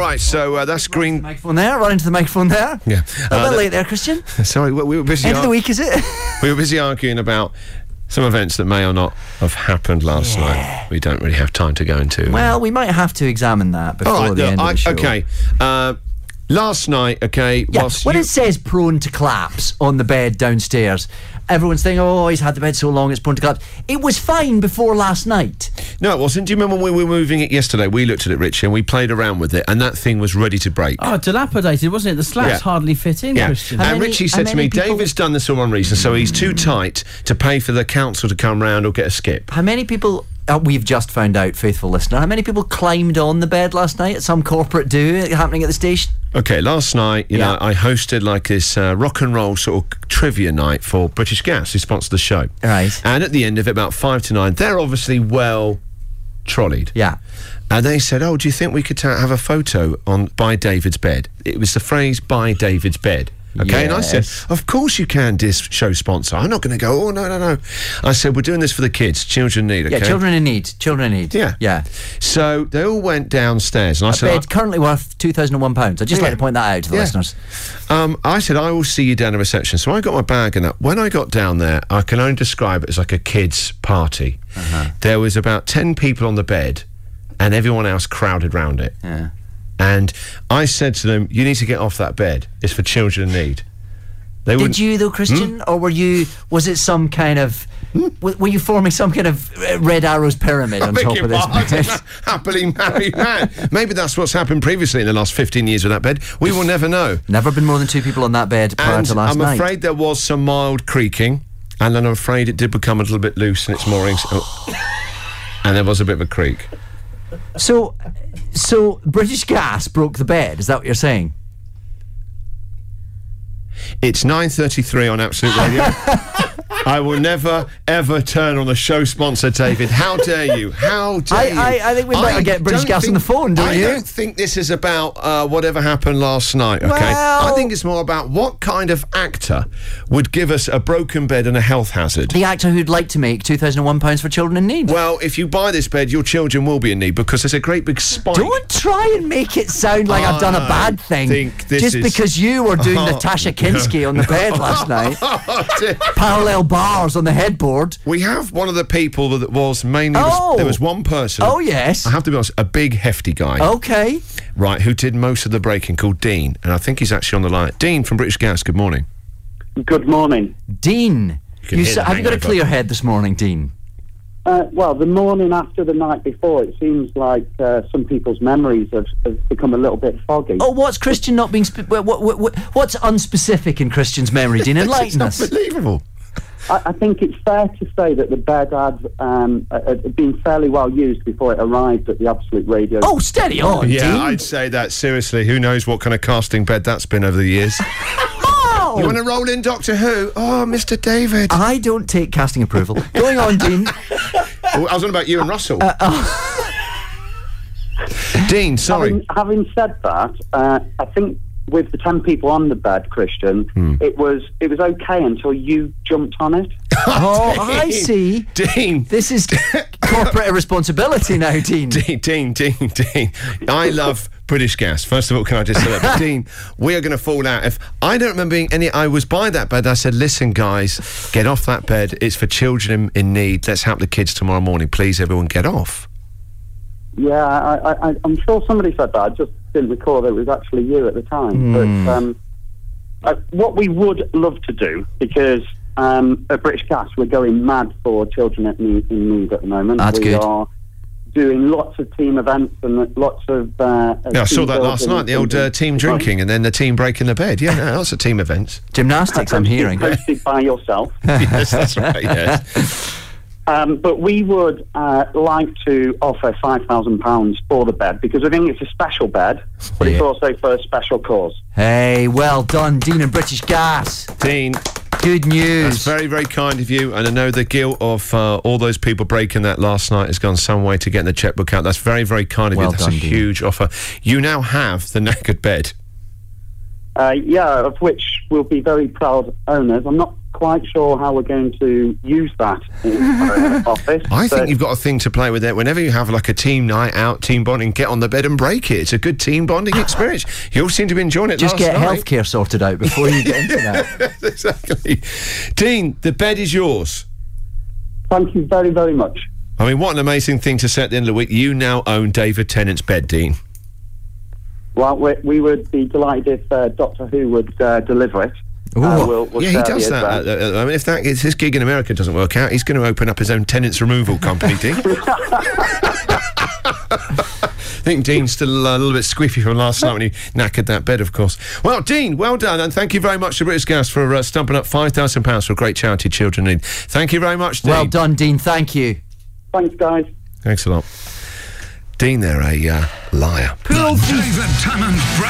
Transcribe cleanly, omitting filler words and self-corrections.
right, so that's green... Microphone there, right into the microphone there. Yeah. A bit late there, Christian. Sorry, we were busy... End of the week, is it? We were busy arguing about some events that may or not have happened last night. We don't really have time to go into... Well, we might have to examine that before the end of the show. Okay, last night, okay... Yeah, when it says prone to collapse on the bed downstairs, everyone's thinking, oh, he's had the bed so long, it's prone to collapse. It was fine before last night. No, it wasn't. Do you remember when we were moving it yesterday? We looked at it, Richie, and we played around with it, and that thing was ready to break. Oh, dilapidated, wasn't it? The slats hardly fit in, Christian. And Richie said to me, David's done this for one reason, so he's too tight to pay for the council to come round or get a skip. How many people... we've just found out, faithful listener, how many people climbed on the bed last night at some corporate do happening at the station? Okay, last night, you know, I hosted like this rock and roll sort of trivia night for British Gas, who sponsored the show. Right. And at the end of it, about 5 to 9, they're obviously well trolleyed. Yeah. And they said, oh, do you think we could have a photo by David's bed? It was the phrase, by David's bed. Okay, and I said, of course you can, dear show sponsor. I'm not going to go, oh, no. I said, we're doing this for the kids, children in need, okay? Yeah, children in need. Yeah. Yeah. So they all went downstairs, and I said... Bed currently worth £2,001. I'd just like to point that out to the listeners. I said, I will see you down the reception. So I got my bag and that. When I got down there, I can only describe it as like a kids' party. There was about 10 people on the bed, and everyone else crowded round it. Yeah. And I said to them, you need to get off that bed. It's for children in need. Did you, though, Christian? Or was it some kind of... Were you forming some kind of Red Arrows pyramid on top of this bed? Happily married man. Maybe that's what's happened previously in the last 15 years with that bed. We will never know. Never been more than 2 people on that bed prior to last night. I'm afraid there was some mild creaking, and then I'm afraid it did become a little bit loose in its moorings. And there was a bit of a creak. So British Gas broke the bed, is that what you're saying? It's 9:33 on Absolute Radio. I will never, ever turn on the show sponsor, David. How dare you? How dare you? I think we better get British Gas on the phone, don't you? I don't think this is about whatever happened last night, okay? Well, I think it's more about what kind of actor would give us a broken bed and a health hazard. The actor who'd like to make £2,001 for children in need. Well, if you buy this bed, your children will be in need because there's a great big spike. Don't try and make it sound like I've done a bad thing. Because you were doing Natasha Kinski on the bed last night. Parallel bars on the headboard. We have one of the people that was mainly... there was one person... Oh, yes. I have to be honest, a big, hefty guy. Okay. Right, who did most of the breaking, called Dean. And I think he's actually on the line. Dean from British Gas, good morning. Good morning. Dean, have you got a clear head this morning, Dean? Well, the morning after the night before, it seems like some people's memories have become a little bit foggy. Oh, what's Christian not being... what's unspecific in Christian's memory, Dean? Enlighten us. It's unbelievable. I think it's fair to say that the bed had been fairly well used before it arrived at the Absolute Radio. Oh, steady on, Yeah, Dean. I'd say that, seriously. Who knows what kind of casting bed that's been over the years. You want to roll in Doctor Who? Oh, Mr. David. I don't take casting approval. Going on, Dean. I was on about you and Russell. Dean, sorry. Having said that, I think with the 10 people on the bed, Christian, it was okay until you jumped on it. Oh, I see. Dean. This is corporate irresponsibility now, Dean. Dean. I love British Gas. First of all, can I just say that? But Dean, we are going to fall out. If I don't remember being I was by that bed, I said, listen, guys, get off that bed. It's for children in need. Let's help the kids tomorrow morning. Please, everyone, get off. Yeah, I'm sure somebody said that. I just didn't recall that it was actually you at the time. But what we would love to do, because at British Gas we're going mad for children in need at the moment. That's good. We are doing lots of team events and lots of... I saw that last night, the old team drinking and then the team breaking the bed. Yeah, lots of team events. Gymnastics, I'm hearing. Hosted by yourself. Yes, that's right, yes. But we would like to offer £5,000 for the bed because I think it's a special bed, but it's also for a special cause. Hey, well done, Dean and British Gas. Dean. Good news. That's very, very kind of you, and I know the guilt of all those people breaking that last night has gone some way to getting the chequebook out. That's very, very kind of you. That's a huge offer. You now have the knackered bed. Yeah, of which we'll be very proud owners. I'm not quite sure how we're going to use that in our office. I think you've got a thing to play with it. Whenever you have like a team night out, team bonding, get on the bed and break it. It's a good team bonding experience. You all seem to be enjoying it. Just get night. healthcare sorted out before you get into that. Exactly. Dean, the bed is yours. Thank you very, very much. I mean, what an amazing thing to say at the end of the week. You now own David Tennant's bed, Dean. Well, we would be delighted if Doctor Who would deliver it. We'll yeah, he does that. I mean, if his gig in America doesn't work out, he's going to open up his own tenants removal company, Dean. I think Dean's still a little bit squiffy from last night when he knackered that bed, of course. Well, Dean, well done, and thank you very much to British Gas for stumping up £5,000 for a great charity children need. Thank you very much, Dean. Well done, Dean. Thank you. Thanks, guys. Thanks a lot. Dean, they're a liar. The David Tennant